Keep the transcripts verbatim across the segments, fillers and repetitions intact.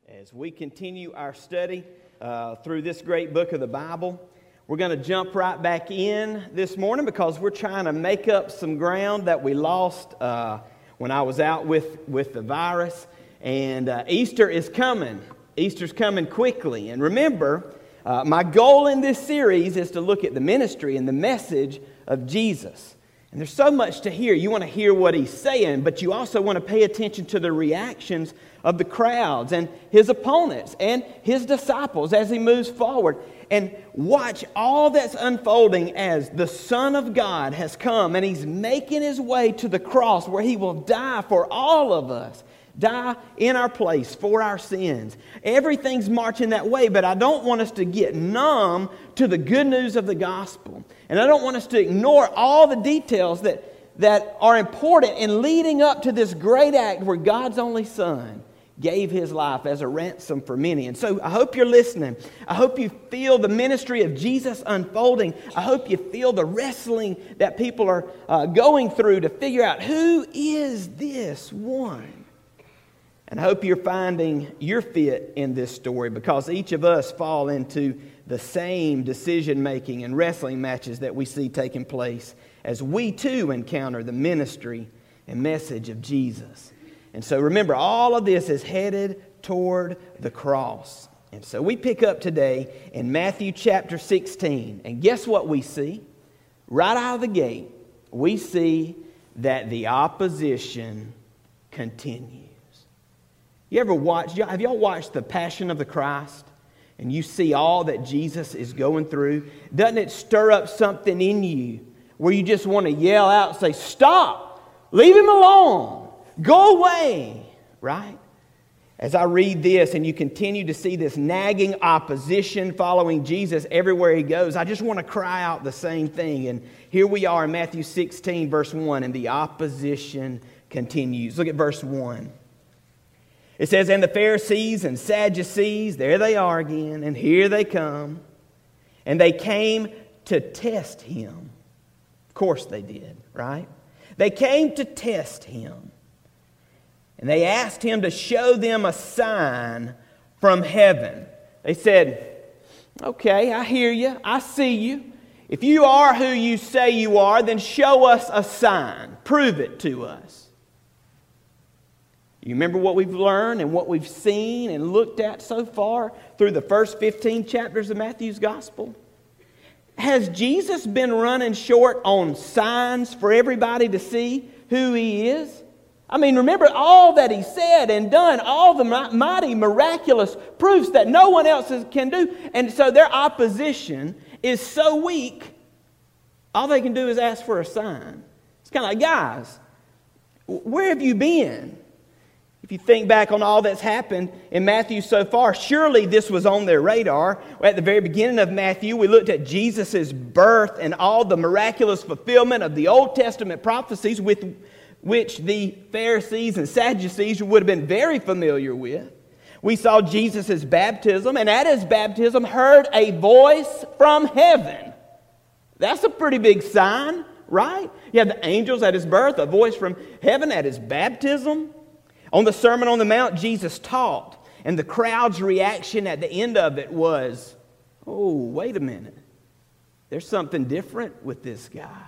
As we continue our study uh, through this great book of the Bible, we're going to jump right back in this morning because we're trying to make up some ground that we lost uh, when I was out with, with the virus. And uh, Easter is coming. Easter's coming quickly. And remember, uh, my goal in this series is to look at the ministry and the message of Jesus. And there's so much to hear. You want to hear what he's saying, but you also want to pay attention to the reactions of the crowds and his opponents and his disciples as he moves forward. And watch all that's unfolding as the Son of God has come and he's making his way to the cross where he will die for all of us. Die in our place for our sins. Everything's marching that way, but I don't want us to get numb to the good news of the gospel. And I don't want us to ignore all the details that, that are important in leading up to this great act where God's only Son gave his life as a ransom for many. And so I hope you're listening. I hope you feel the ministry of Jesus unfolding. I hope you feel the wrestling that people are uh, going through to figure out who is this one. And I hope you're finding your fit in this story because each of us fall into the same decision-making and wrestling matches that we see taking place as we too encounter the ministry and message of Jesus. And so remember, all of this is headed toward the cross. And so we pick up today in Matthew chapter sixteen. And guess what we see? Right out of the gate, we see that the opposition continues. You ever watch, have y'all watched The Passion of the Christ? And you see all that Jesus is going through? Doesn't it stir up something in you where you just want to yell out and say, stop, leave him alone, go away, right? As I read this and you continue to see this nagging opposition following Jesus everywhere he goes, I just want to cry out the same thing. And here we are in Matthew sixteen, verse one, and the opposition continues. Look at verse one. It says, and the Pharisees and Sadducees, there they are again, and here they come. And they came to test him. Of course they did, right? They came to test him. And they asked him to show them a sign from heaven. They said, okay, I hear you. I see you. If you are who you say you are, then show us a sign. Prove it to us. You remember what we've learned and what we've seen and looked at so far through the first fifteen chapters of Matthew's Gospel? Has Jesus been running short on signs for everybody to see who he is? I mean, remember all that he said and done, all the mighty, miraculous proofs that no one else can do. And so their opposition is so weak, all they can do is ask for a sign. It's kind of like, guys, where have you been? If you think back on all that's happened in Matthew so far, surely this was on their radar. At the very beginning of Matthew, we looked at Jesus' birth and all the miraculous fulfillment of the Old Testament prophecies with which the Pharisees and Sadducees would have been very familiar with. We saw Jesus' baptism, and at his baptism heard a voice from heaven. That's a pretty big sign, right? You have the angels at his birth, a voice from heaven at his baptism. On the Sermon on the Mount, Jesus taught, and the crowd's reaction at the end of it was, oh, wait a minute. There's something different with this guy.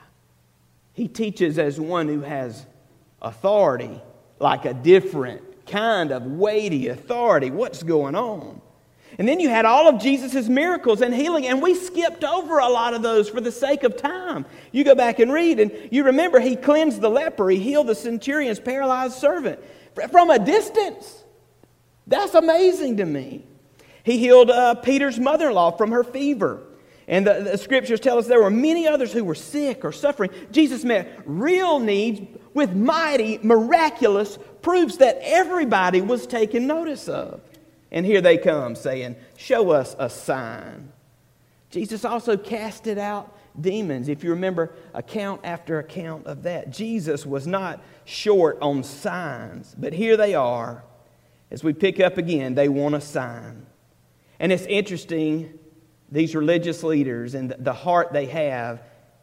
He teaches as one who has authority, like a different kind of weighty authority. What's going on? And then you had all of Jesus' miracles and healing, and we skipped over a lot of those for the sake of time. You go back and read, and you remember he cleansed the leper, he healed the centurion's paralyzed servant. From a distance. That's amazing to me. He healed uh, Peter's mother-in-law from her fever. And the, the scriptures tell us there were many others who were sick or suffering. Jesus met real needs with mighty, miraculous proofs that everybody was taking notice of. And here they come saying, show us a sign. Jesus also casted out demons. If you remember account after account of that, Jesus was not short on signs. But here they are. As we pick up again, they want a sign. And it's interesting, these religious leaders and the heart they have,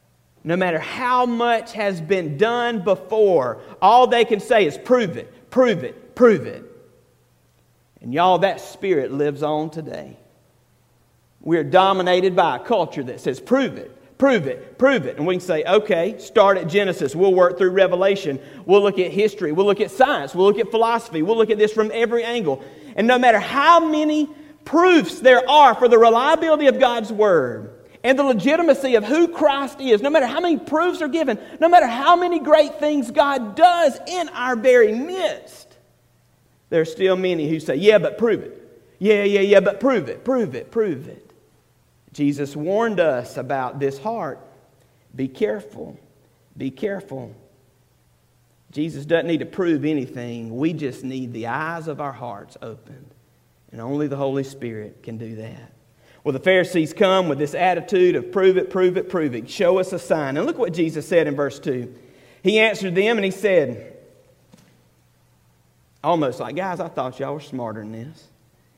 no matter how much has been done before, all they can say is prove it, prove it, prove it. And y'all, that spirit lives on today. We're dominated by a culture that says, prove it, prove it, prove it. And we can say, okay, start at Genesis. We'll work through Revelation. We'll look at history. We'll look at science. We'll look at philosophy. We'll look at this from every angle. And no matter how many proofs there are for the reliability of God's Word and the legitimacy of who Christ is, no matter how many proofs are given, no matter how many great things God does in our very midst, there are still many who say, yeah, but prove it. Yeah, yeah, yeah, but prove it, prove it, prove it. Jesus warned us about this heart. Be careful, be careful. Jesus doesn't need to prove anything. We just need the eyes of our hearts opened. And only the Holy Spirit can do that. Well, the Pharisees come with this attitude of prove it, prove it, prove it. Show us a sign. And look what Jesus said in verse two. He answered them and he said, almost like, guys, I thought y'all were smarter than this.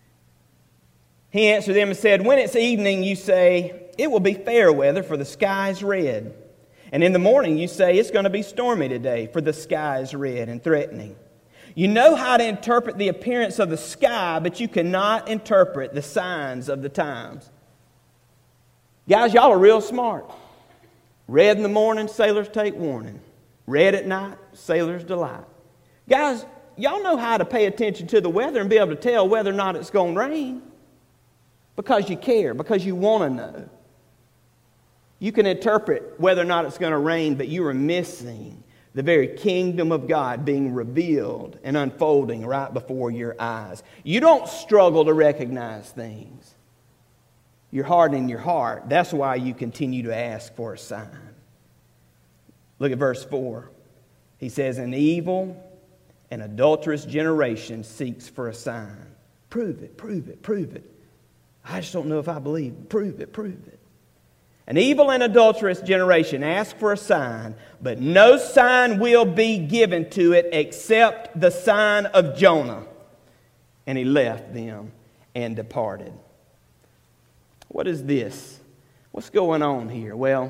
He answered them and said, when it's evening, you say, it will be fair weather, for the sky is red. And in the morning, you say, it's going to be stormy today, for the sky is red and threatening. You know how to interpret the appearance of the sky, but you cannot interpret the signs of the times. Guys, y'all are real smart. Red in the morning, sailors take warning. Red at night, sailors delight. Guys, y'all know how to pay attention to the weather and be able to tell whether or not it's going to rain. Because you care, because you want to know. You can interpret whether or not it's going to rain, but you are missing the very kingdom of God being revealed and unfolding right before your eyes. You don't struggle to recognize things. You're hardening your heart. That's why you continue to ask for a sign. Look at verse four. He says, an evil and adulterous generation seeks for a sign. Prove it, prove it, prove it. I just don't know if I believe. Prove it, prove it. An evil and adulterous generation asks for a sign, but no sign will be given to it except the sign of Jonah. And he left them and departed. What is this? What's going on here? Well,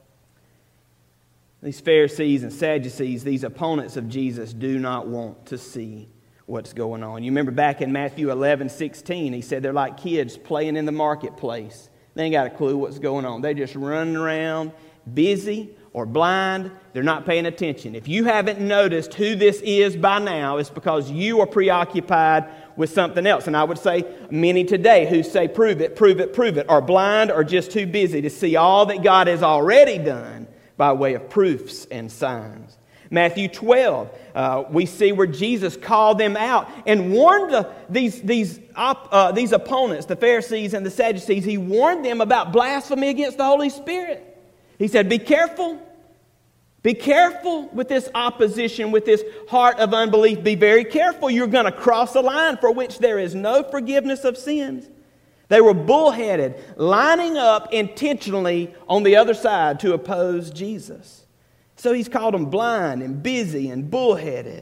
these Pharisees and Sadducees, these opponents of Jesus, do not want to see what's going on. You remember back in Matthew eleven sixteen, he said they're like kids playing in the marketplace. They ain't got a clue what's going on. They're just running around, busy or blind. They're not paying attention. If you haven't noticed who this is by now, it's because you are preoccupied with something else. And I would say many today who say prove it, prove it, prove it, are blind or just too busy to see all that God has already done by way of proofs and signs. Matthew twelve, uh, we see where Jesus called them out and warned the, these, these, op, uh, these opponents, the Pharisees and the Sadducees. He warned them about blasphemy against the Holy Spirit. He said, be careful. Be careful with this opposition, with this heart of unbelief. Be very careful. You're going to cross a line for which there is no forgiveness of sins. They were bullheaded, lining up intentionally on the other side to oppose Jesus. So he's called them blind and busy and bullheaded.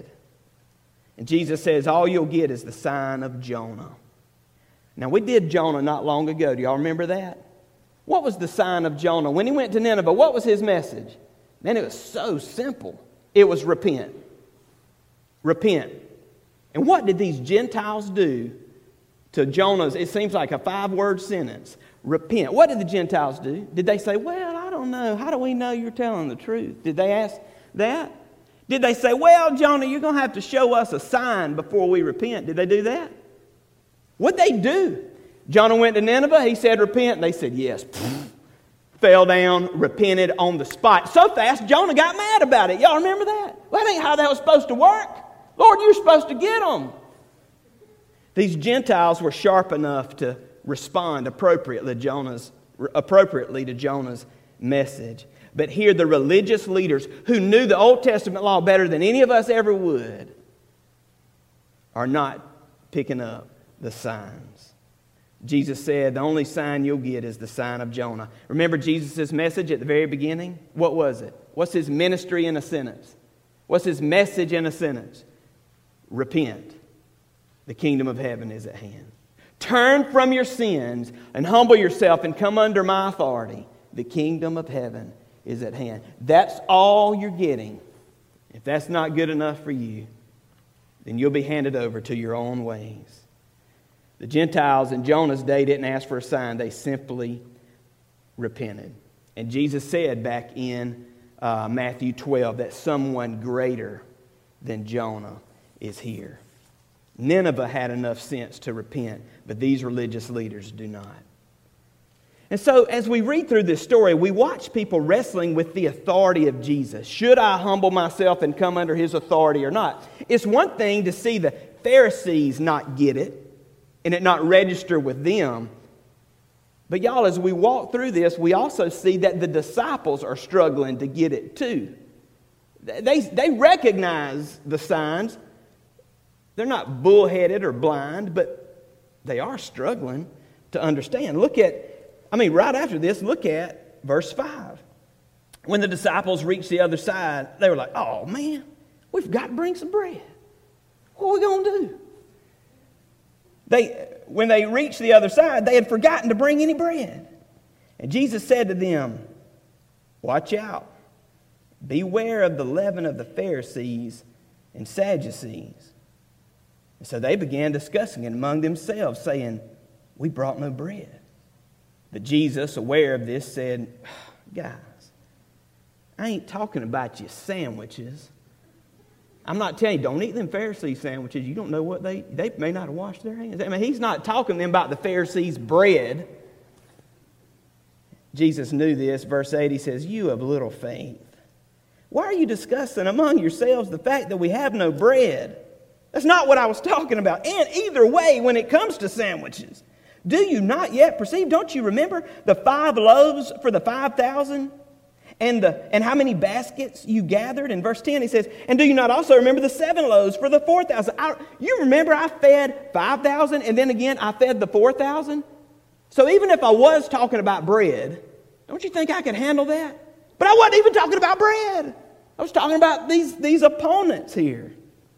And Jesus says, all you'll get is the sign of Jonah. Now, we did Jonah not long ago. Do y'all remember that? What was the sign of Jonah? When he went to Nineveh, what was his message? Man, it was so simple. It was repent. Repent. And what did these Gentiles do to Jonah's? It seems like a five-word sentence. Repent. What did the Gentiles do? Did they say, well, I don't know. How do we know you're telling the truth? Did they ask that? Did they say, well, Jonah, you're going to have to show us a sign before we repent? Did they do that? What'd they do? Jonah went to Nineveh. He said, repent. They said, yes. Fell down, repented on the spot. So fast, Jonah got mad about it. Y'all remember that? Well, that ain't how that was supposed to work. Lord, you're supposed to get them. These Gentiles were sharp enough to respond appropriately to Jonah's, appropriately to Jonah's message. But here the religious leaders who knew the Old Testament law better than any of us ever would are not picking up the signs. Jesus said the only sign you'll get is the sign of Jonah. Remember Jesus' message at the very beginning? What was it? What's his ministry in a sentence? What's his message in a sentence? Repent. The kingdom of heaven is at hand. Turn from your sins and humble yourself and come under my authority. The kingdom of heaven is at hand. That's all you're getting. If that's not good enough for you, then you'll be handed over to your own ways. The Gentiles in Jonah's day didn't ask for a sign. They simply repented. And Jesus said back in uh, Matthew twelve that someone greater than Jonah is here. Nineveh had enough sense to repent, but these religious leaders do not. And so as we read through this story, we watch people wrestling with the authority of Jesus. Should I humble myself and come under his authority or not? It's one thing to see the Pharisees not get it and it not register with them. But y'all, as we walk through this, we also see that the disciples are struggling to get it too. They, they recognize the signs. They're not bullheaded or blind, but they are struggling to understand. Look at, I mean, right after this, look at verse five. When the disciples reached the other side, they were like, oh man, we've got to bring some bread. What are we going to do? They, when they reached the other side, they had forgotten to bring any bread. And Jesus said to them, watch out. Beware of the leaven of the Pharisees and Sadducees. And so they began discussing it among themselves, saying, we brought no bread. But Jesus, aware of this, said, guys, I ain't talking about your sandwiches. I'm not telling you, don't eat them Pharisee sandwiches. You don't know what they, they may not have washed their hands. I mean, he's not talking to them about the Pharisees' bread. Jesus knew this. Verse eight, he says, you have little faith. Why are you discussing among yourselves the fact that we have no bread? That's not what I was talking about. And either way, when it comes to sandwiches, do you not yet perceive? Don't you remember the five loaves for the five thousand? And, the, and how many baskets you gathered? In verse ten, he says, and do you not also remember the seven loaves for the four thousand? You remember I fed five thousand, and then again I fed the four thousand? So even if I was talking about bread, don't you think I could handle that? But I wasn't even talking about bread. I was talking about these, these opponents here.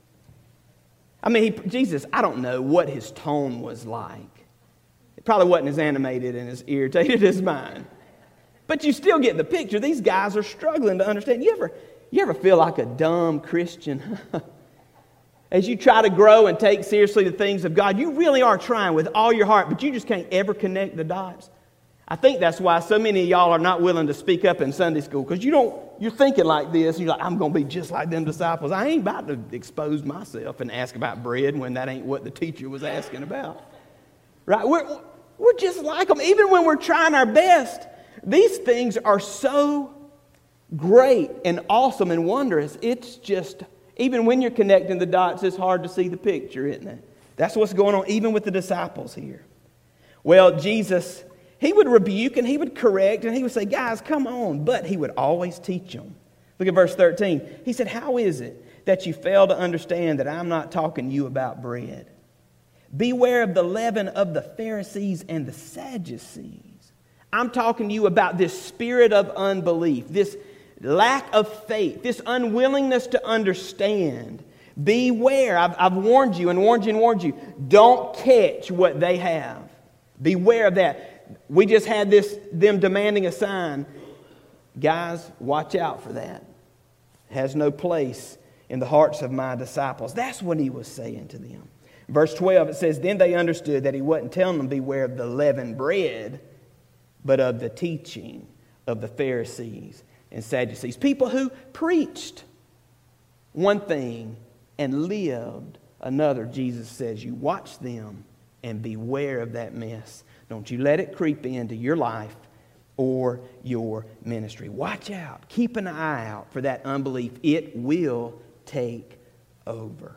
I mean, he, Jesus, I don't know what his tone was like. It probably wasn't as animated and as irritated as mine. But you still get the picture. These guys are struggling to understand. You ever, you ever feel like a dumb Christian? As you try to grow and take seriously the things of God, you really are trying with all your heart, but you just can't ever connect the dots. I think that's why so many of y'all are not willing to speak up in Sunday school, because you don't, you're thinking like this, and you're like, I'm going to be just like them disciples. I ain't about to expose myself and ask about bread when that ain't what the teacher was asking about. Right? We're, we're just like them. Even when we're trying our best, these things are so great and awesome and wondrous. It's just, even when you're connecting the dots, it's hard to see the picture, isn't it? That's what's going on even with the disciples here. Well, Jesus, he would rebuke and he would correct and he would say, guys, come on. But he would always teach them. Look at verse thirteen. He said, how is it that you fail to understand that I'm not talking to you about bread? Beware of the leaven of the Pharisees and the Sadducees. I'm talking to you about this spirit of unbelief, this lack of faith, this unwillingness to understand. Beware. I've, I've warned you and warned you and warned you. Don't catch what they have. Beware of that. We just had this, them demanding a sign. Guys, watch out for that. It has no place in the hearts of my disciples. That's what he was saying to them. Verse twelve, it says, then they understood that he wasn't telling them beware of the leavened bread, but of the teaching of the Pharisees and Sadducees. People who preached one thing and lived another. Jesus says, you watch them and beware of that mess. Don't you let it creep into your life or your ministry. Watch out. Keep an eye out for that unbelief. It will take over.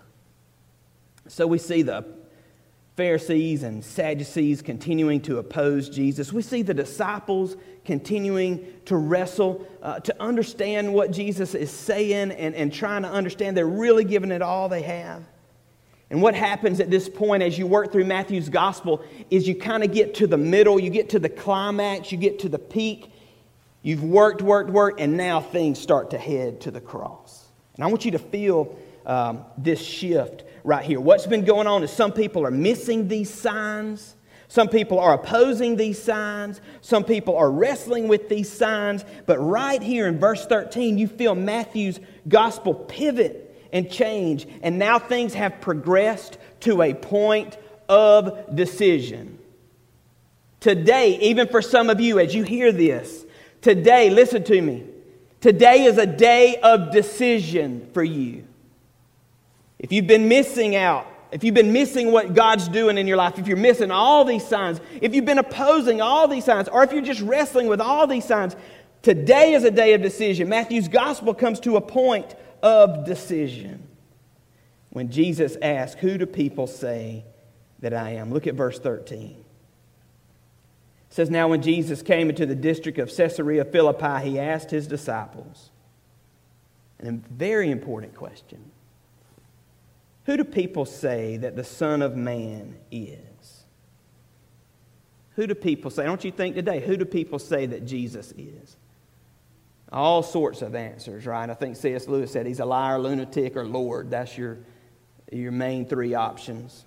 So we see the Pharisees and Sadducees continuing to oppose Jesus. We see the disciples continuing to wrestle, uh, to understand what Jesus is saying and, and trying to understand. They're really giving it all they have. And what happens at this point as you work through Matthew's gospel is you kind of get to the middle, you get to the climax, you get to the peak. You've worked, worked, worked, and now things start to head to the cross. And I want you to feel um, this shift right here. What's been going on is some people are missing these signs. Some people are opposing these signs. Some people are wrestling with these signs. But right here in verse thirteen, you feel Matthew's gospel pivot and change. And now things have progressed to a point of decision. Today, even for some of you, as you hear this, today, listen to me. Today is a day of decision for you. If you've been missing out, if you've been missing what God's doing in your life, if you're missing all these signs, if you've been opposing all these signs, or if you're just wrestling with all these signs, today is a day of decision. Matthew's gospel comes to a point of decision. When Jesus asked, "Who do people say that I am?" Look at verse thirteen. It says, "Now when Jesus came into the district of Caesarea Philippi, he asked his disciples," and a very important question, "Who do people say that the Son of Man is?" Who do people say? Don't you think today, who do people say that Jesus is? All sorts of answers, right? I think C S Lewis said he's a liar, lunatic, or Lord. That's your, your main three options.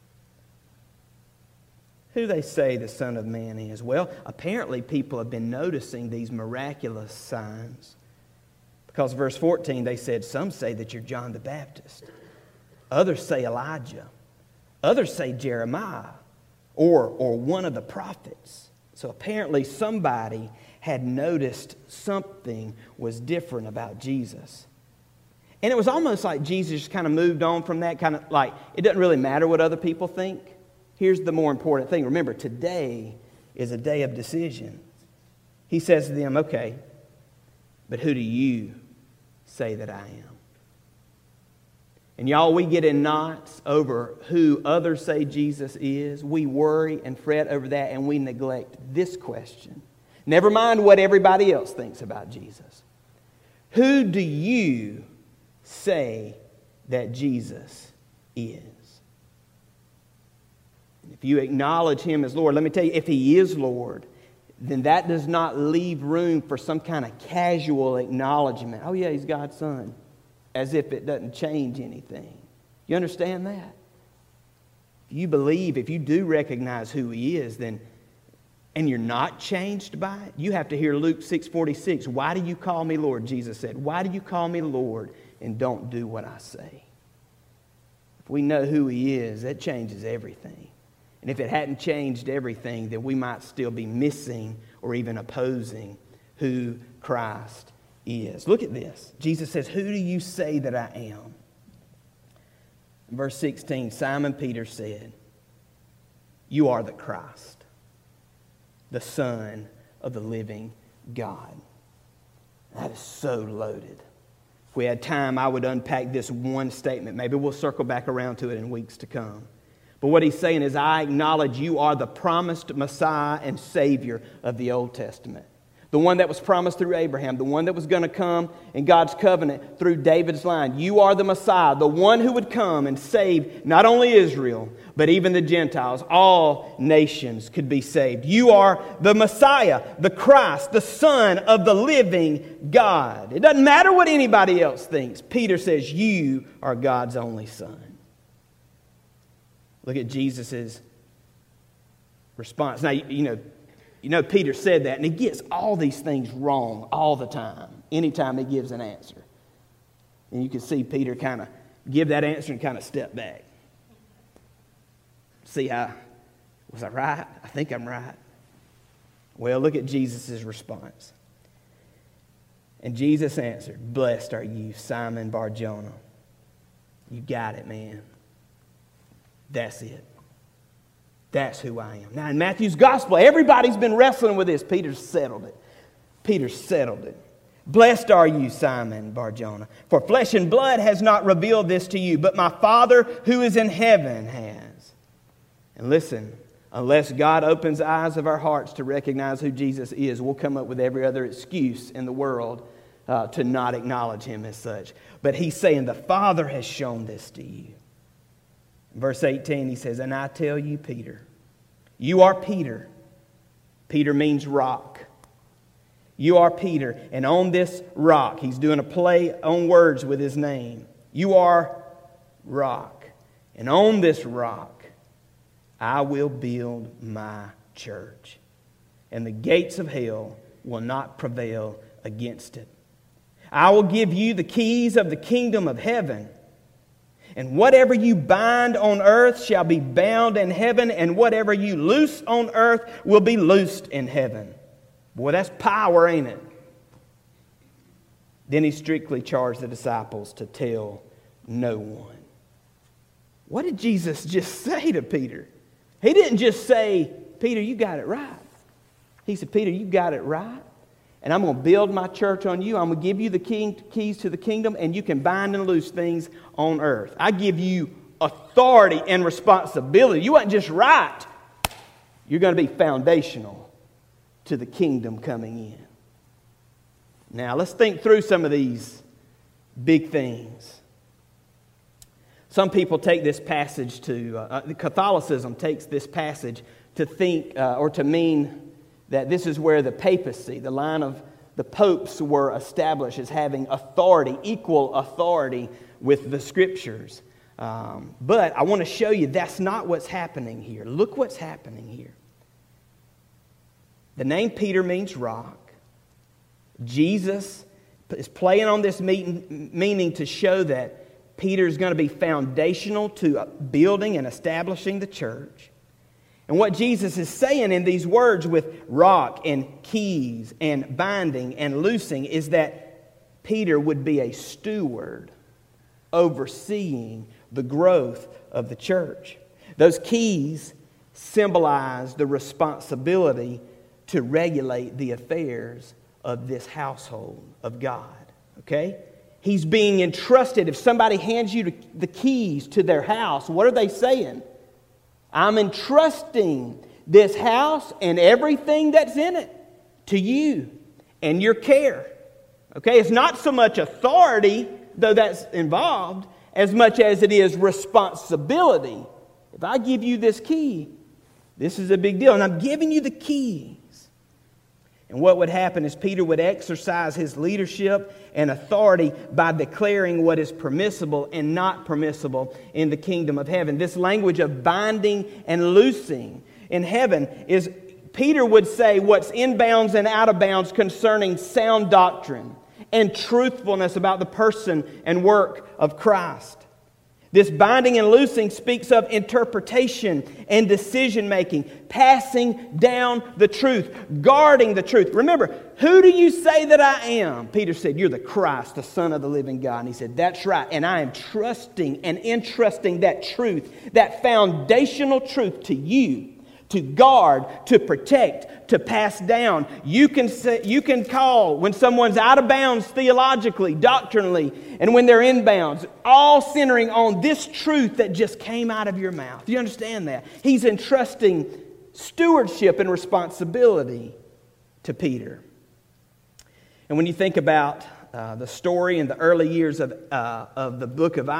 Who do they say the Son of Man is? Well, apparently people have been noticing these miraculous signs. Because verse fourteen, they said, some say that you're John the Baptist. Others say Elijah. Others say Jeremiah or, or one of the prophets. So apparently somebody had noticed something was different about Jesus. And it was almost like Jesus just kind of moved on from that, kind of like, it doesn't really matter what other people think. Here's the more important thing. Remember, today is a day of decision. He says to them, okay, but who do you say that I am? And y'all, we get in knots over who others say Jesus is. We worry and fret over that, and we neglect this question. Never mind what everybody else thinks about Jesus. Who do you say that Jesus is? If you acknowledge Him as Lord, let me tell you, if He is Lord, then that does not leave room for some kind of casual acknowledgement. Oh yeah, He's God's Son. As if it doesn't change anything. You understand that? If you believe, if you do recognize who He is, then, and you're not changed by it, you have to hear Luke six forty-six. Why do you call me Lord? Jesus said, why do you call me Lord and don't do what I say? If we know who He is, that changes everything. And if it hadn't changed everything, then we might still be missing or even opposing who Christ is. Look at this. Jesus says, who do you say that I am? In verse sixteen, Simon Peter said, you are the Christ, the Son of the living God. That is so loaded. If we had time, I would unpack this one statement. Maybe we'll circle back around to it in weeks to come. But what he's saying is, I acknowledge you are the promised Messiah and Savior of the Old Testament. The one that was promised through Abraham, the one that was going to come in God's covenant through David's line. You are the Messiah, the one who would come and save not only Israel, but even the Gentiles. All nations could be saved. You are the Messiah, the Christ, the Son of the living God. It doesn't matter what anybody else thinks. Peter says, you are God's only Son. Look at Jesus' response. Now, you know, You know, Peter said that, and he gets all these things wrong all the time, anytime he gives an answer. And you can see Peter kind of give that answer and kind of step back. See how, was I right? I think I'm right. Well, look at Jesus' response. And Jesus answered, blessed are you, Simon Bar-Jonah. You got it, man. That's it. That's who I am. Now in Matthew's gospel, everybody's been wrestling with this. Peter's settled it. Peter settled it. Blessed are you, Simon Bar-Jonah, for flesh and blood has not revealed this to you, but my Father who is in heaven has. And listen, unless God opens the eyes of our hearts to recognize who Jesus is, we'll come up with every other excuse in the world uh, to not acknowledge Him as such. But He's saying the Father has shown this to you. Verse eighteen, he says, and I tell you, Peter, you are Peter. Peter means rock. You are Peter, and on this rock, he's doing a play on words with his name. You are rock, and on this rock, I will build my church, and the gates of hell will not prevail against it. I will give you the keys of the kingdom of heaven. And whatever you bind on earth shall be bound in heaven, and whatever you loose on earth will be loosed in heaven. Boy, that's power, ain't it? Then he strictly charged the disciples to tell no one. What did Jesus just say to Peter? He didn't just say, Peter, you got it right. He said, Peter, you got it right. And I'm going to build my church on you. I'm going to give you the king, keys to the kingdom, and you can bind and loose things on earth. I give you authority and responsibility. You aren't just right. You're going to be foundational to the kingdom coming in. Now, let's think through some of these big things. Some people take this passage to, uh, Catholicism takes this passage to think uh, or to mean that this is where the papacy, the line of the popes, were established as having authority, equal authority with the Scriptures. Um, but I want to show you that's not what's happening here. Look what's happening here. The name Peter means rock. Jesus is playing on this meaning, meaning to show that Peter is going to be foundational to building and establishing the church. And what Jesus is saying in these words with rock and keys and binding and loosing is that Peter would be a steward overseeing the growth of the church. Those keys symbolize the responsibility to regulate the affairs of this household of God. Okay? He's being entrusted. If somebody hands you the keys to their house, what are they saying? I'm entrusting this house and everything that's in it to you and your care. Okay? It's not so much authority, though that's involved, as much as it is responsibility. If I give you this key, this is a big deal. And I'm giving you the keys. And what would happen is Peter would exercise his leadership and authority by declaring what is permissible and not permissible in the kingdom of heaven. This language of binding and loosing in heaven is, Peter would say, what's in bounds and out of bounds concerning sound doctrine and truthfulness about the person and work of Christ. This binding and loosing speaks of interpretation and decision-making, passing down the truth, guarding the truth. Remember, who do you say that I am? Peter said, you're the Christ, the Son of the living God. And he said, that's right. And I am trusting and entrusting that truth, that foundational truth to you, to guard, to protect, to pass down. You can say, you can call when someone's out of bounds theologically, doctrinally, and when they're in bounds, all centering on this truth that just came out of your mouth. Do you understand that? He's entrusting stewardship and responsibility to Peter. And when you think about uh, the story in the early years of, uh, of the book of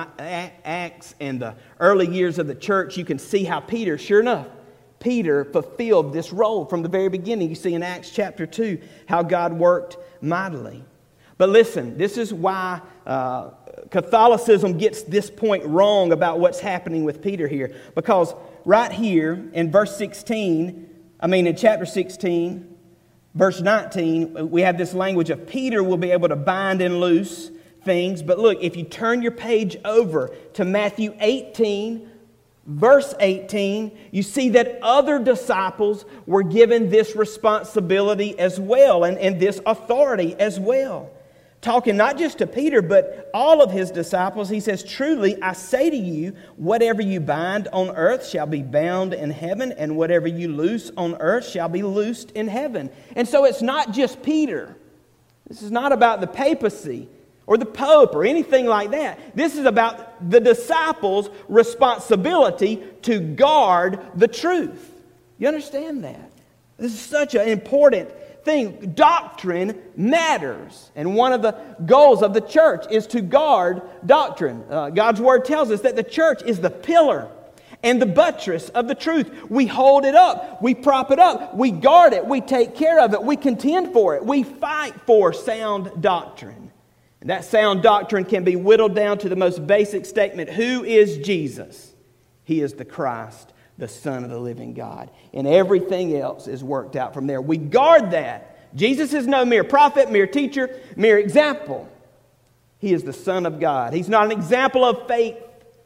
Acts and the early years of the church, you can see how Peter, sure enough, Peter fulfilled this role from the very beginning. You see in Acts chapter two how God worked mightily. But listen, this is why uh, Catholicism gets this point wrong about what's happening with Peter here. Because right here in verse sixteen, I mean in chapter sixteen, verse nineteen, we have this language of Peter will be able to bind and loose things. But look, if you turn your page over to Matthew eighteen, verse eighteen, you see that other disciples were given this responsibility as well and, and this authority as well. Talking not just to Peter, but all of his disciples, he says, truly, I say to you, whatever you bind on earth shall be bound in heaven, and whatever you loose on earth shall be loosed in heaven. And so it's not just Peter. This is not about the papacy or the Pope or anything like that. This is about the disciples' responsibility to guard the truth. You understand that? This is such an important thing. Doctrine matters. And one of the goals of the church is to guard doctrine. Uh, God's Word tells us that the church is the pillar and the buttress of the truth. We hold it up. We prop it up. We guard it. We take care of it. We contend for it. We fight for sound doctrine. And that sound doctrine can be whittled down to the most basic statement. Who is Jesus? He is the Christ, the Son of the living God. And everything else is worked out from there. We guard that. Jesus is no mere prophet, mere teacher, mere example. He is the Son of God. He's not an example of faith.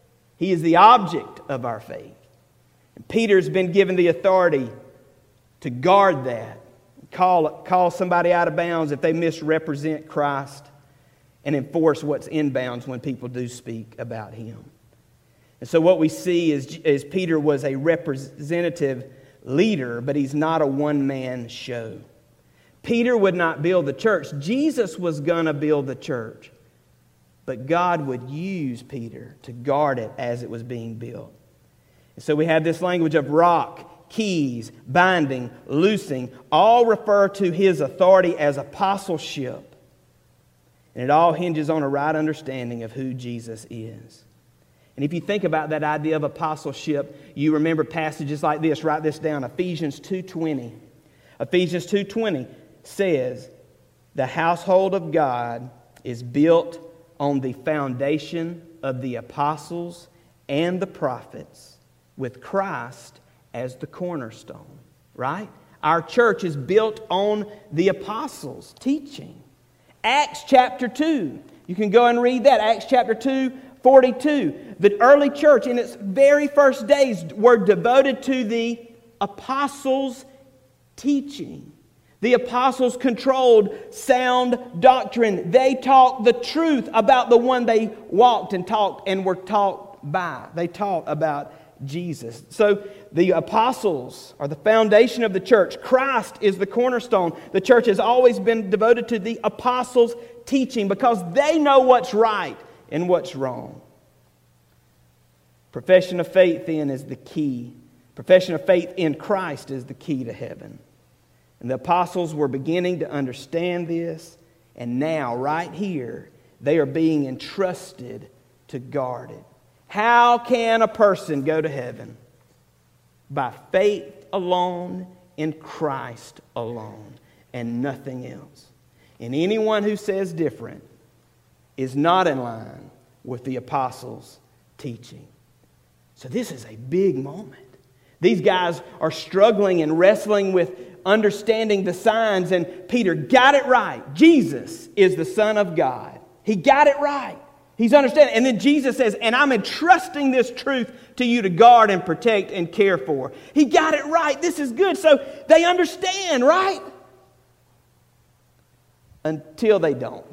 He is the object of our faith. And Peter's been given the authority to guard that, call, call somebody out of bounds if they misrepresent Christ, and enforce what's in bounds when people do speak about Him. And so what we see is, is Peter was a representative leader, but he's not a one-man show. Peter would not build the church. Jesus was going to build the church. But God would use Peter to guard it as it was being built. And so we have this language of rock, keys, binding, loosing, all refer to his authority as apostleship. And it all hinges on a right understanding of who Jesus is. And if you think about that idea of apostleship, you remember passages like this. Write this down. Ephesians two twenty. Ephesians two twenty says, the household of God is built on the foundation of the apostles and the prophets, with Christ as the cornerstone. Right? Our church is built on the apostles' teaching. Acts chapter two. You can go and read that. Acts chapter two, forty-two. The early church in its very first days were devoted to the apostles' teaching. The apostles controlled sound doctrine. They taught the truth about the one they walked and talked and were taught by. They taught about Jesus. So the apostles are the foundation of the church. Christ is the cornerstone. The church has always been devoted to the apostles' teaching because they know what's right and what's wrong. Profession of faith then is the key. Profession of faith in Christ is the key to heaven. And the apostles were beginning to understand this, and now, right here, they are being entrusted to guard it. How can a person go to heaven? By faith alone, in Christ alone, and nothing else. And anyone who says different is not in line with the apostles' teaching. So this is a big moment. These guys are struggling and wrestling with understanding the signs, and Peter got it right. Jesus is the Son of God. He got it right. He's understanding. And then Jesus says, and I'm entrusting this truth to you to guard and protect and care for. He got it right. This is good. So they understand, right? Until they don't.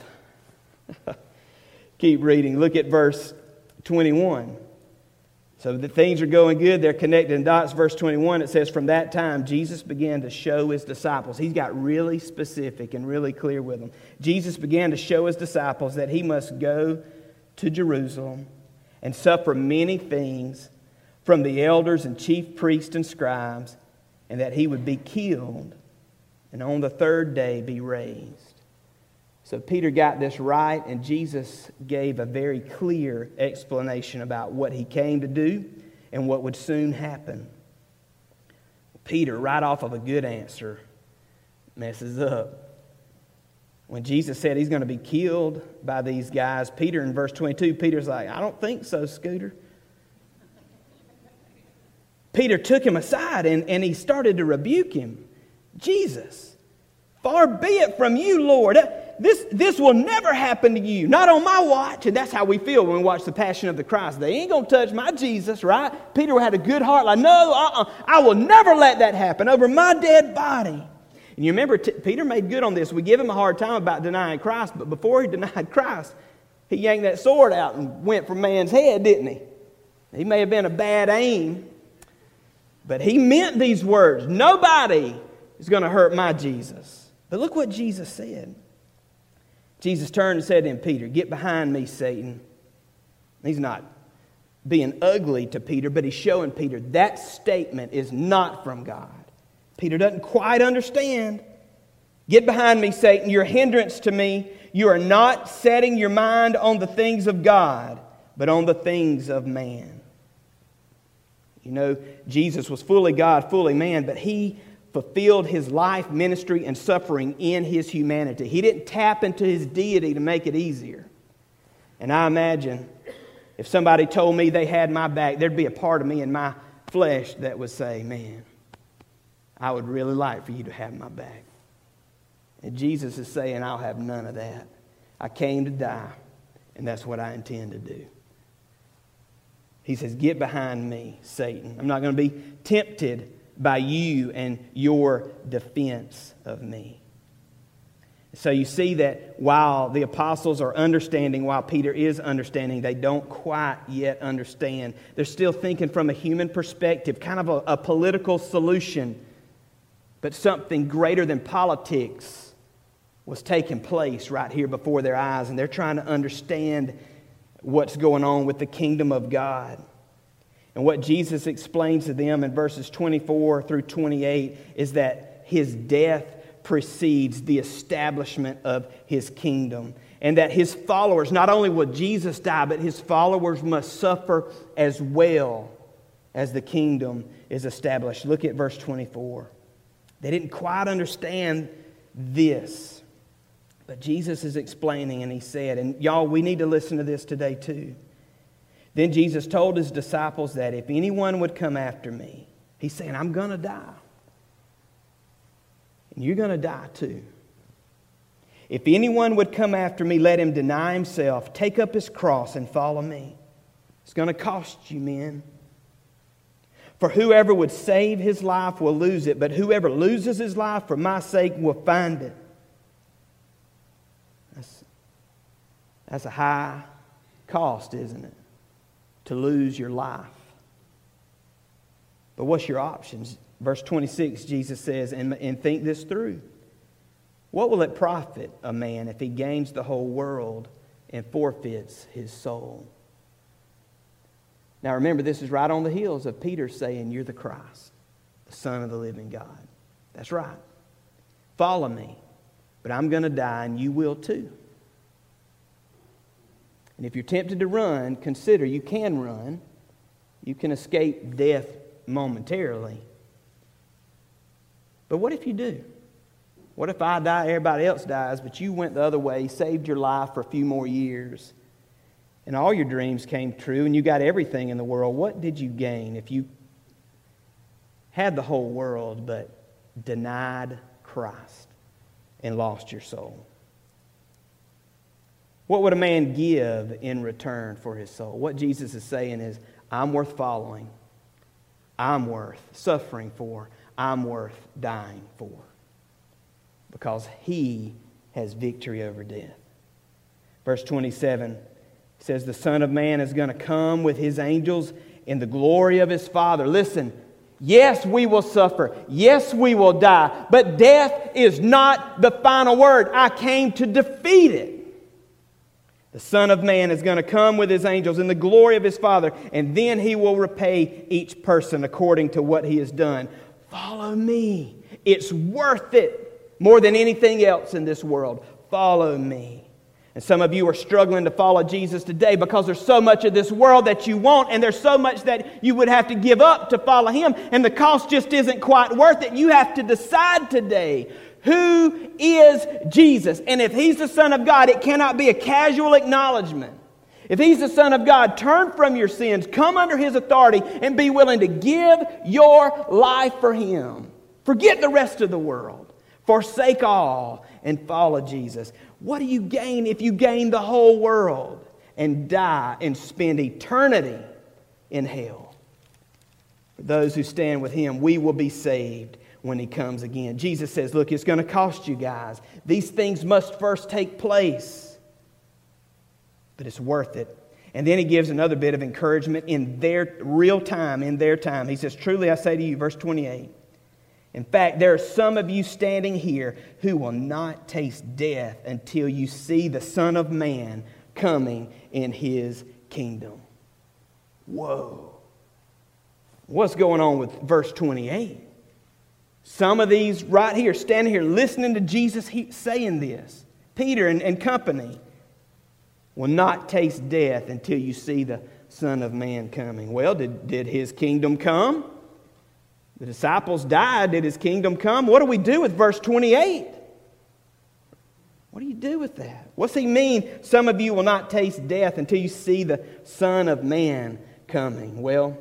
Keep reading. Look at verse twenty-one. So the things are going good. They're connected in dots. Verse twenty-one, it says, from that time, Jesus began to show His disciples. He's got really specific and really clear with them. Jesus began to show His disciples that He must go to Jerusalem and suffer many things from the elders and chief priests and scribes, and that He would be killed and on the third day be raised. So Peter got this right, and Jesus gave a very clear explanation about what He came to do and what would soon happen. Peter, right off of a good answer, messes up. When Jesus said He's going to be killed by these guys, Peter in verse twenty-two, Peter's like, I don't think so, Scooter. Peter took him aside and, and he started to rebuke him. Jesus, far be it from you, Lord. This, this will never happen to you. Not on my watch. And that's how we feel when we watch The Passion of the Christ. They ain't going to touch my Jesus, right? Peter had a good heart. Like, no, uh-uh, I will never let that happen over my dead body. And you remember, T- Peter made good on this. We give him a hard time about denying Christ. But before he denied Christ, he yanked that sword out and went for man's head, didn't he? He may have been a bad aim, but he meant these words. Nobody is going to hurt my Jesus. But look what Jesus said. Jesus turned and said to him, Peter, get behind me, Satan. He's not being ugly to Peter, but he's showing Peter that statement is not from God. Peter doesn't quite understand. Get behind me, Satan. You're a hindrance to me. You are not setting your mind on the things of God, but on the things of man. You know, Jesus was fully God, fully man, but He fulfilled His life, ministry, and suffering in His humanity. He didn't tap into His deity to make it easier. And I imagine if somebody told me they had my back, there'd be a part of me in my flesh that would say, man, I would really like for you to have my back. And Jesus is saying, I'll have none of that. I came to die, and that's what I intend to do. He says, get behind me, Satan. I'm not going to be tempted by you and your defense of me. So you see that while the apostles are understanding, while Peter is understanding, they don't quite yet understand. They're still thinking from a human perspective, kind of a, a political solution. But something greater than politics was taking place right here before their eyes. And they're trying to understand what's going on with the kingdom of God. And what Jesus explains to them in verses twenty-four through twenty-eight is that His death precedes the establishment of His kingdom. And that His followers, not only will Jesus die, but His followers must suffer as well as the kingdom is established. Look at verse twenty-four. They didn't quite understand this. But Jesus is explaining, and He said, and y'all, we need to listen to this today too. Then Jesus told His disciples that if anyone would come after me, He's saying, I'm going to die. And you're going to die too. If anyone would come after me, let him deny himself, take up his cross, and follow me. It's going to cost you, men. For whoever would save his life will lose it, but whoever loses his life for my sake will find it. That's, that's a high cost, isn't it? To lose your life. But what's your options? Verse twenty-six, Jesus says, and, and think this through. What will it profit a man if he gains the whole world and forfeits his soul? Now remember, this is right on the heels of Peter saying, you're the Christ, the Son of the living God. That's right. Follow me, but I'm going to die and you will too. And if you're tempted to run, consider you can run. You can escape death momentarily. But what if you do? What if I die, everybody else dies, but you went the other way, saved your life for a few more years, and all your dreams came true, and you got everything in the world? What did you gain if you had the whole world but denied Christ and lost your soul? What would a man give in return for his soul? What Jesus is saying is, I'm worth following. I'm worth suffering for. I'm worth dying for. Because He has victory over death. Verse twenty-seven says, the Son of Man is going to come with His angels in the glory of His Father. Listen, yes, we will suffer. Yes, we will die. But death is not the final word. I came to defeat it. The Son of Man is going to come with His angels in the glory of His Father, and then He will repay each person according to what he has done. Follow me. It's worth it more than anything else in this world. Follow me. And some of you are struggling to follow Jesus today because there's so much of this world that you want, and there's so much that you would have to give up to follow Him, and the cost just isn't quite worth it. You have to decide today, who is Jesus? And if He's the Son of God, it cannot be a casual acknowledgement. If He's the Son of God, turn from your sins, come under His authority, and be willing to give your life for Him. Forget the rest of the world. Forsake all and follow Jesus. What do you gain if you gain the whole world and die and spend eternity in hell? For those who stand with Him, we will be saved when He comes again. Jesus says, look, it's going to cost you guys. These things must first take place. But it's worth it. And then He gives another bit of encouragement in their real time, in their time. He says, truly I say to you, verse twenty-eight, in fact, there are some of you standing here who will not taste death until you see the Son of Man coming in His kingdom. Whoa. What's going on with verse twenty-eight? Some of these right here, standing here, listening to Jesus saying this, Peter and, and company, will not taste death until you see the Son of Man coming. Well, did, did His kingdom come? The disciples died. Did His kingdom come? What do we do with verse twenty-eight? What do you do with that? What's He mean? Some of you will not taste death until you see the Son of Man coming. Well,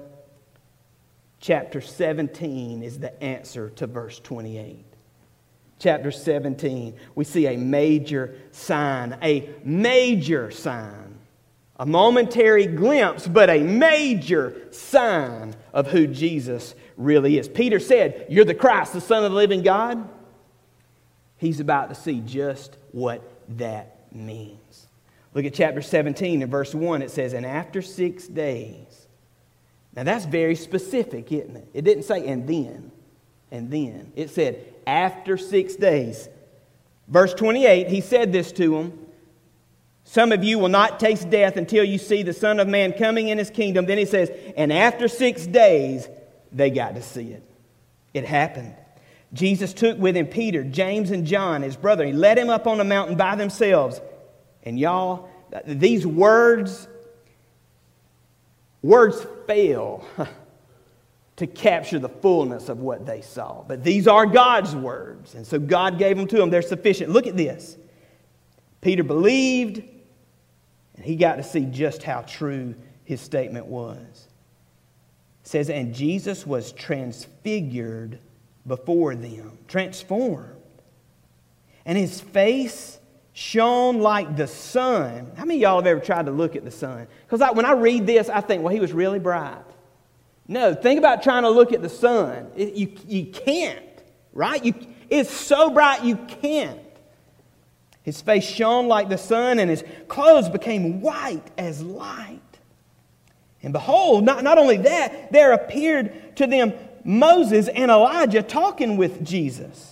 chapter seventeen is the answer to verse twenty-eight. Chapter seventeen, we see a major sign, a major sign A momentary glimpse, but a major sign of who Jesus really is. Peter said, "You're the Christ, the Son of the living God." He's about to see just what that means. Look at chapter seventeen and verse one. It says, "And after six days." Now that's very specific, isn't it? It didn't say, "and then," and then. It said, "after six days." Verse twenty-eight, he said this to them. "Some of you will not taste death until you see the Son of Man coming in His kingdom." Then he says, and after six days, they got to see it. It happened. Jesus took with him Peter, James, and John, his brother. He led him up on a mountain by themselves. And y'all, these words, words fail to capture the fullness of what they saw. But these are God's words. And so God gave them to them. They're sufficient. Look at this. Peter believed, and he got to see just how true his statement was. It says, and Jesus was transfigured before them, transformed. And His face shone like the sun. How many of y'all have ever tried to look at the sun? Because when I read this, I think, well, he was really bright. No, think about trying to look at the sun. It, you, you can't, right? You, it's so bright you can't. His face shone like the sun, and His clothes became white as light. And behold, not, not only that, there appeared to them Moses and Elijah talking with Jesus.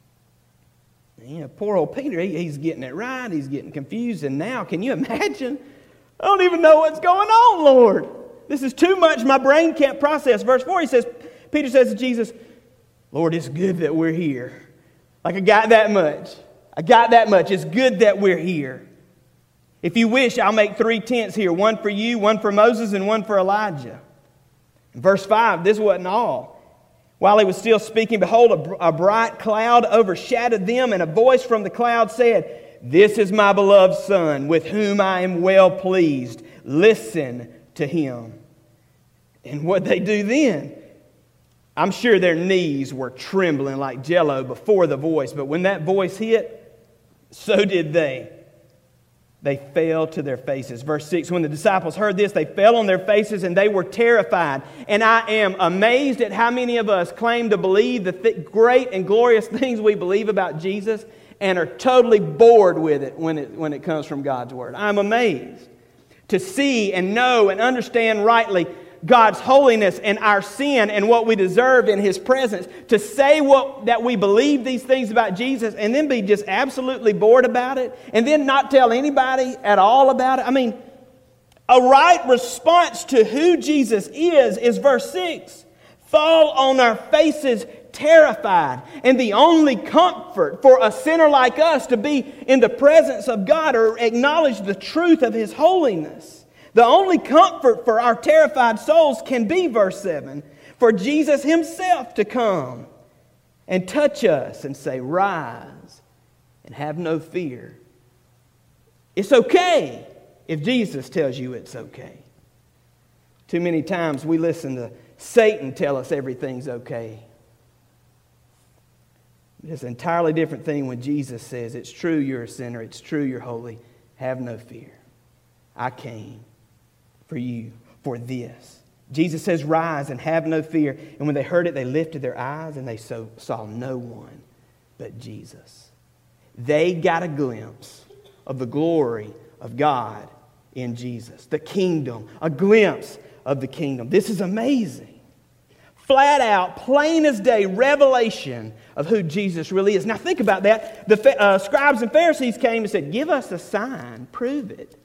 You know, poor old Peter, he, he's getting it right. He's getting confused. And now, can you imagine? I don't even know what's going on, Lord. This is too much. My brain can't process. Verse four, he says, Peter says to Jesus, Lord, it's good that we're here. Like I got that much. I got that much. It's good that we're here. If you wish, I'll make three tents here. One for you, one for Moses, and one for Elijah. In verse five, this wasn't all. While he was still speaking, behold, a, a bright cloud overshadowed them, and a voice from the cloud said, This is my beloved Son, with whom I am well pleased. Listen to Him. And what they do then? I'm sure their knees were trembling like jello before the voice, but when that voice hit, so did they. They fell to their faces. Verse six, when the disciples heard this, they fell on their faces and they were terrified. And I am amazed at how many of us claim to believe the th- great and glorious things we believe about Jesus and are totally bored with it when it, when it comes from God's Word. I'm amazed to see and know and understand rightly God's holiness and our sin and what we deserve in His presence. To say what that we believe these things about Jesus and then be just absolutely bored about it and then not tell anybody at all about it. I mean, a right response to who Jesus is is verse six. Fall on our faces terrified. And the only comfort for a sinner like us to be in the presence of God or acknowledge the truth of His holiness. The only comfort for our terrified souls can be, verse seven, for Jesus Himself to come and touch us and say, rise and have no fear. It's okay if Jesus tells you it's okay. Too many times we listen to Satan tell us everything's okay. It's an entirely different thing when Jesus says, it's true you're a sinner, it's true you're holy, have no fear. I came for you, for this. Jesus says, rise and have no fear. And when they heard it, they lifted their eyes and they so, saw no one but Jesus. They got a glimpse of the glory of God in Jesus. The kingdom, a glimpse of the kingdom. This is amazing. Flat out, plain as day, revelation of who Jesus really is. Now think about that. The uh, scribes and Pharisees came and said, give us a sign, prove it.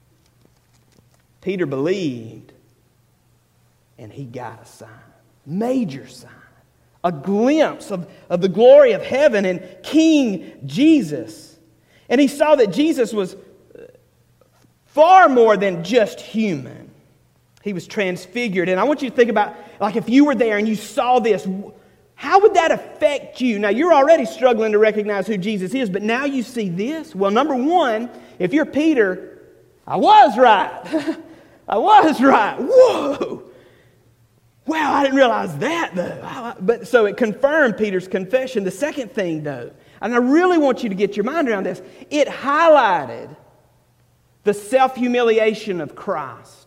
Peter believed, and he got a sign, major sign, a glimpse of, of the glory of heaven and King Jesus. And he saw that Jesus was far more than just human. He was transfigured. And I want you to think about, like if you were there and you saw this, how would that affect you? Now, you're already struggling to recognize who Jesus is, but now you see this. Well, number one, if you're Peter, I was right. I was right. Whoa. Wow, I didn't realize that, though. But so it confirmed Peter's confession. The second thing, though, and I really want you to get your mind around this, it highlighted the self-humiliation of Christ.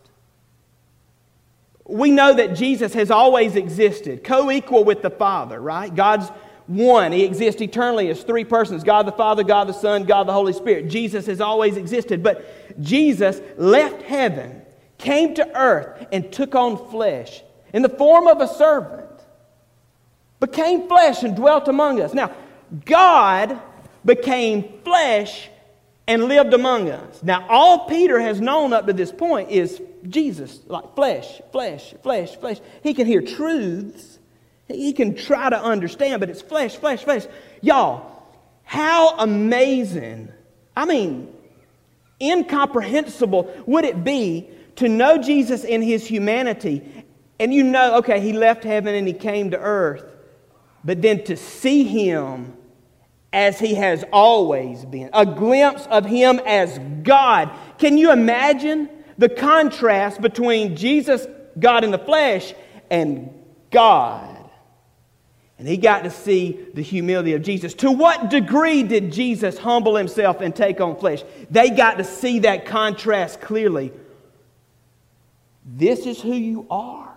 We know that Jesus has always existed, co-equal with the Father, right? God's one. He exists eternally as three persons, God the Father, God the Son, God the Holy Spirit. Jesus has always existed, but Jesus left heaven, came to earth, and took on flesh in the form of a servant, became flesh and dwelt among us. Now, God became flesh and lived among us. Now, all Peter has known up to this point is Jesus, like flesh, flesh, flesh, flesh. He can hear truths. He can try to understand, but it's flesh, flesh, flesh. Y'all, how amazing, I mean, incomprehensible would it be to know Jesus in His humanity, and you know, okay, He left heaven and He came to earth, but then to see Him as He has always been, a glimpse of Him as God. Can you imagine the contrast between Jesus, God in the flesh, and God? And he got to see the humility of Jesus. To what degree did Jesus humble Himself and take on flesh? They got to see that contrast clearly. This is who you are,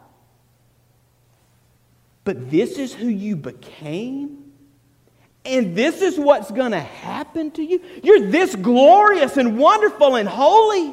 but this is who you became, and this is what's going to happen to you. You're this glorious and wonderful and holy,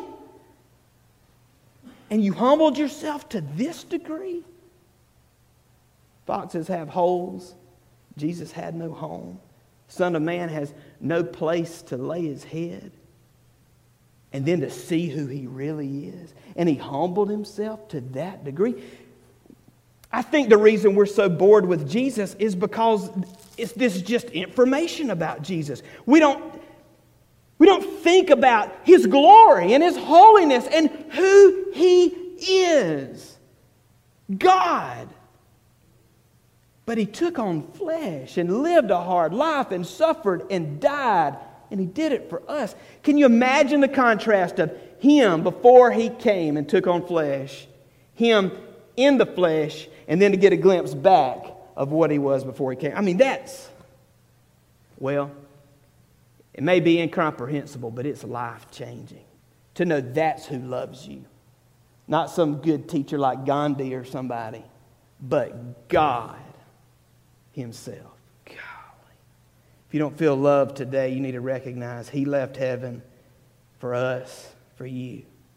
and you humbled yourself to this degree. Foxes have holes. Jesus had no home. Son of Man has no place to lay His head. And then to see who He really is. And He humbled Himself to that degree. I think the reason we're so bored with Jesus is because it's this just information about Jesus. We don't, we don't think about His glory and His holiness and who He is. God. But He took on flesh and lived a hard life and suffered and died. And He did it for us. Can you imagine the contrast of Him before He came and took on flesh? Him in the flesh, and then to get a glimpse back of what He was before He came. I mean, that's, well, it may be incomprehensible, but it's life-changing. To know that's who loves you. Not some good teacher like Gandhi or somebody, but God Himself. Golly. If you don't feel loved today, you need to recognize He left heaven for us, for you.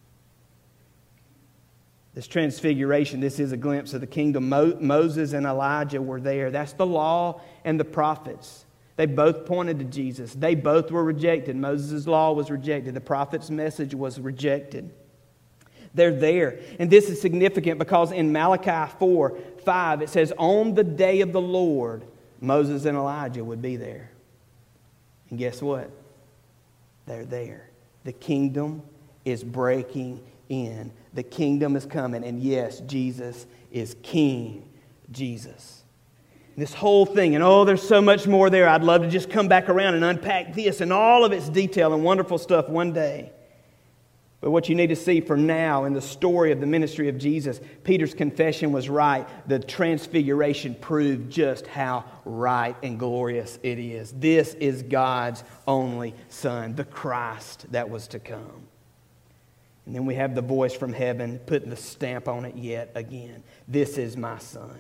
This transfiguration, this is a glimpse of the kingdom. Mo- Moses and Elijah were there. That's the law and the prophets. They both pointed to Jesus. They both were rejected. Moses' law was rejected. The prophet's message was rejected. They're there. And this is significant because in Malachi four five it says, on the day of the Lord, Moses and Elijah would be there. And guess what? They're there. The kingdom is breaking in. The kingdom is coming. And yes, Jesus is King Jesus. This whole thing, and oh, there's so much more there. I'd love to just come back around and unpack this and all of its detail and wonderful stuff one day. But what you need to see for now in the story of the ministry of Jesus, Peter's confession was right. The transfiguration proved just how right and glorious it is. This is God's only Son, the Christ that was to come. And then we have the voice from heaven putting the stamp on it yet again. This is my Son.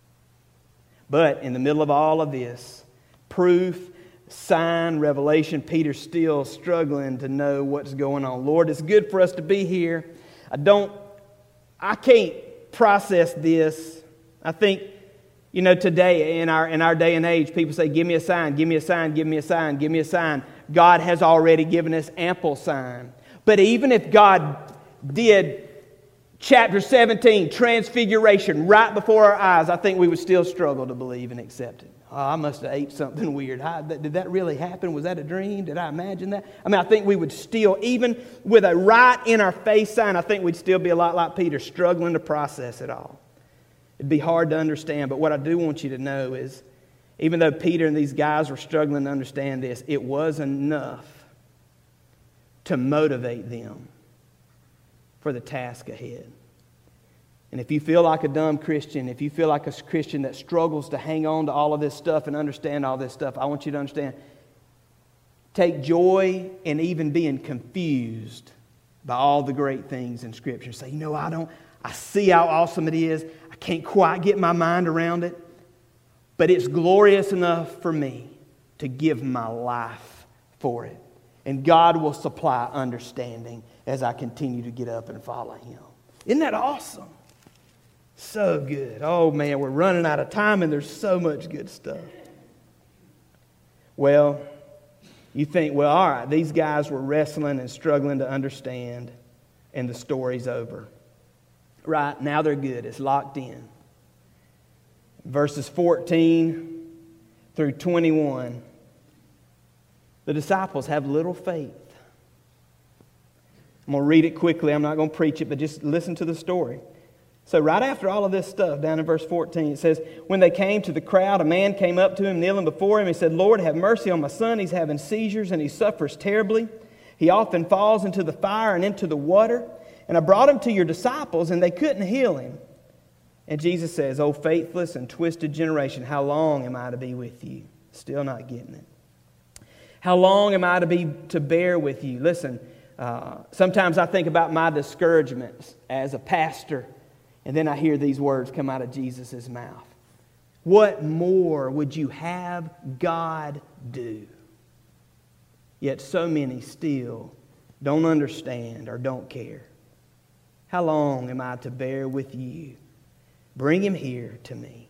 But in the middle of all of this, proof, sign, revelation, Peter's still struggling to know what's going on. Lord, it's good for us to be here. I don't, I can't process this. I think, you know, today in our in our day and age, people say, give me a sign, give me a sign, give me a sign, give me a sign. God has already given us ample sign. But even if God did chapter seventeen, transfiguration, right before our eyes, I think we would still struggle to believe and accept it. Oh, I must have ate something weird. How, did that really happen? Was that a dream? Did I imagine that? I mean, I think we would still, even with a right in our face sign, I think we'd still be a lot like Peter, struggling to process it all. It'd be hard to understand, but what I do want you to know is, even though Peter and these guys were struggling to understand this, it was enough to motivate them for the task ahead. And if you feel like a dumb Christian, if you feel like a Christian that struggles to hang on to all of this stuff and understand all this stuff, I want you to understand, take joy in even being confused by all the great things in Scripture. Say, you know, I don't, I see how awesome it is. I can't quite get my mind around it. But it's glorious enough for me to give my life for it. And God will supply understanding as I continue to get up and follow Him. Isn't that awesome? So good. Oh man, we're running out of time and there's so much good stuff. Well, you think, well, all right, these guys were wrestling and struggling to understand and the story's over. Right, now they're good. It's locked in. Verses fourteen through twenty-one. The disciples have little faith. I'm going to read it quickly. I'm not going to preach it, but just listen to the story. So right after all of this stuff, down in verse fourteen, it says, when they came to the crowd, a man came up to him, kneeling before him. He said, Lord, have mercy on my son. He's having seizures and he suffers terribly. He often falls into the fire and into the water. And I brought him to your disciples, and they couldn't heal him. And Jesus says, oh, faithless and twisted generation, how long am I to be with you? Still not getting it. How long am I to be to bear with you? Listen, uh, sometimes I think about my discouragements as a pastor, and then I hear these words come out of Jesus' mouth. What more would you have God do? Yet so many still don't understand or don't care. How long am I to bear with you? Bring him here to me.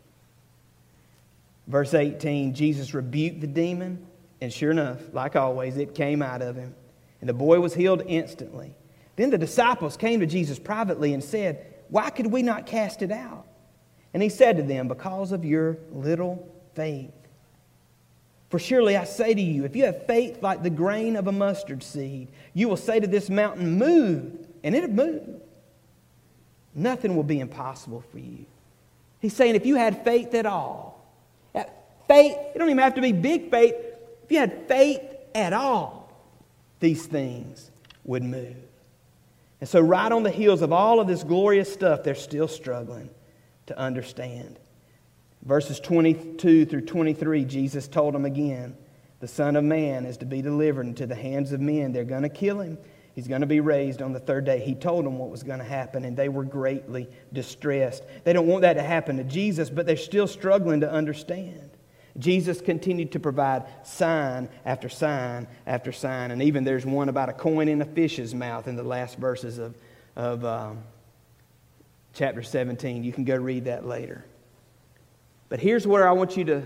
Verse eighteen, Jesus rebuked the demon, and sure enough, like always, it came out of him. And the boy was healed instantly. Then the disciples came to Jesus privately and said, why could we not cast it out? And he said to them, because of your little faith. For surely I say to you, if you have faith like the grain of a mustard seed, you will say to this mountain, move, and it'll move. Nothing will be impossible for you. He's saying if you had faith at all, faith, it don't even have to be big faith. If you had faith at all, these things would move. And so right on the heels of all of this glorious stuff, they're still struggling to understand. Verses twenty-two through twenty-three, Jesus told them again, the Son of Man is to be delivered into the hands of men. They're going to kill him. He's going to be raised on the third day. He told them what was going to happen, and they were greatly distressed. They don't want that to happen to Jesus, but they're still struggling to understand. Jesus continued to provide sign after sign after sign. And even there's one about a coin in a fish's mouth in the last verses of, of um, chapter seventeen. You can go read that later. But here's where I want you to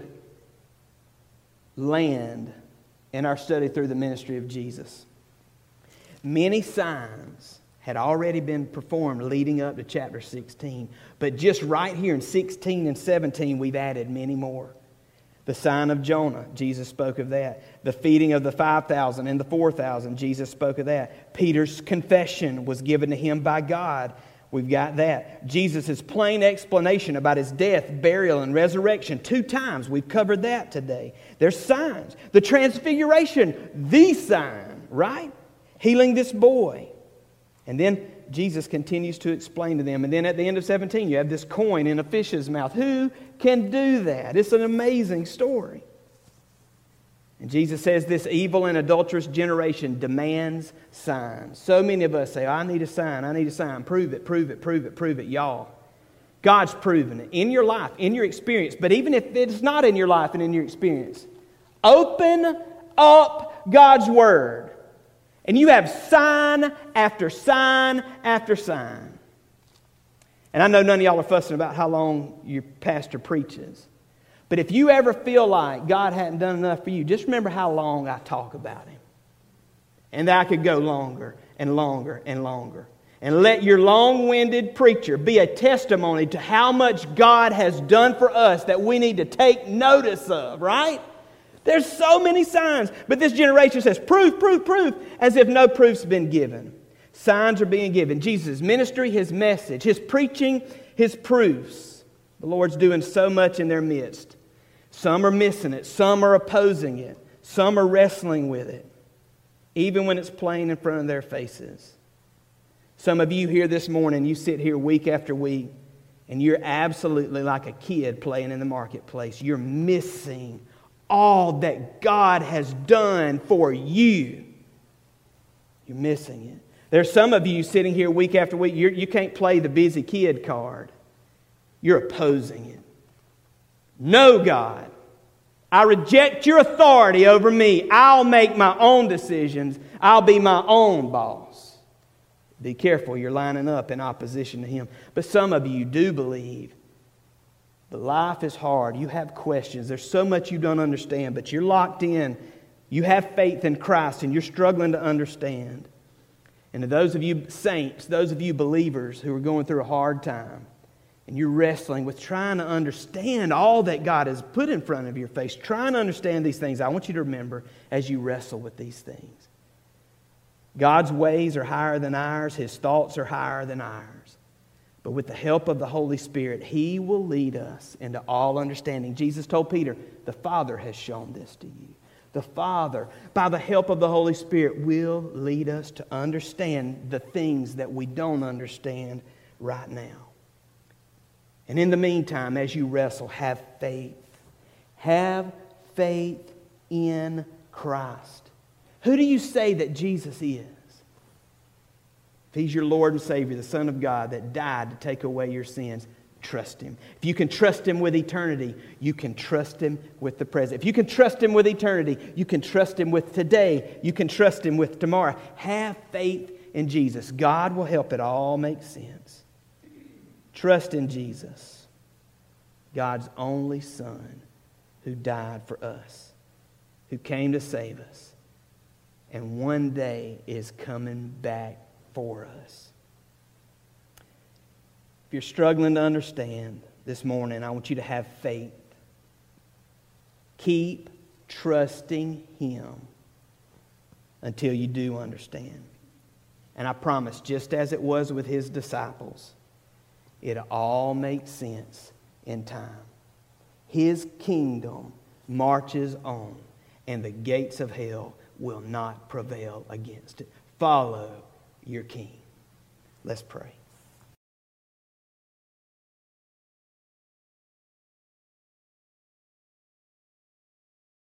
land in our study through the ministry of Jesus. Many signs had already been performed leading up to chapter sixteen. But just right here in sixteen and seventeen, we've added many more. The sign of Jonah, Jesus spoke of that. The feeding of the five thousand and the four thousand, Jesus spoke of that. Peter's confession was given to him by God. We've got that. Jesus' plain explanation about his death, burial, and resurrection. Two times. We've covered that today. There's signs. The transfiguration, the sign, right? Healing this boy. And then Jesus continues to explain to them. And then at the end of seventeen, you have this coin in a fish's mouth. Who can do that? It's an amazing story. And Jesus says this evil and adulterous generation demands signs. So many of us say, oh, I need a sign, I need a sign. Prove it, prove it, prove it, prove it. Y'all, God's proven it in your life, in your experience. But even if it's not in your life and in your experience, open up God's Word. And you have sign after sign after sign. And I know none of y'all are fussing about how long your pastor preaches. But if you ever feel like God hadn't done enough for you, just remember how long I talk about Him. And that I could go longer and longer and longer. And let your long-winded preacher be a testimony to how much God has done for us that we need to take notice of, right? There's so many signs. But this generation says, proof, proof, proof, as if no proof's been given. Signs are being given. Jesus' ministry, His message, His preaching, His proofs. The Lord's doing so much in their midst. Some are missing it. Some are opposing it. Some are wrestling with it. Even when it's plain in front of their faces. Some of you here this morning, you sit here week after week, and you're absolutely like a kid playing in the marketplace. You're missing all that God has done for you. You're missing it. There's some of you sitting here week after week, you're, you can't play the busy kid card. You're opposing it. No, God, I reject your authority over me. I'll make my own decisions. I'll be my own boss. Be careful, you're lining up in opposition to Him. But some of you do believe. But life is hard. You have questions. There's so much you don't understand, but you're locked in. You have faith in Christ, and you're struggling to understand. And to those of you saints, those of you believers who are going through a hard time, and you're wrestling with trying to understand all that God has put in front of your face, trying to understand these things, I want you to remember as you wrestle with these things. God's ways are higher than ours. His thoughts are higher than ours. But with the help of the Holy Spirit, He will lead us into all understanding. Jesus told Peter, the Father has shown this to you. The Father, by the help of the Holy Spirit, will lead us to understand the things that we don't understand right now. And in the meantime, as you wrestle, have faith. Have faith in Christ. Who do you say that Jesus is? If He's your Lord and Savior, the Son of God that died to take away your sins, trust Him. If you can trust Him with eternity, you can trust Him with the present. If you can trust Him with eternity, you can trust Him with today. You can trust Him with tomorrow. Have faith in Jesus. God will help it all make sense. Trust in Jesus, God's only Son, who died for us, who came to save us, and one day is coming back for us. If you're struggling to understand this morning, I want you to have faith. Keep trusting Him until you do understand. And I promise, just as it was with His disciples, it all makes sense in time. His kingdom marches on, and the gates of hell will not prevail against it. Follow your King. Let's pray.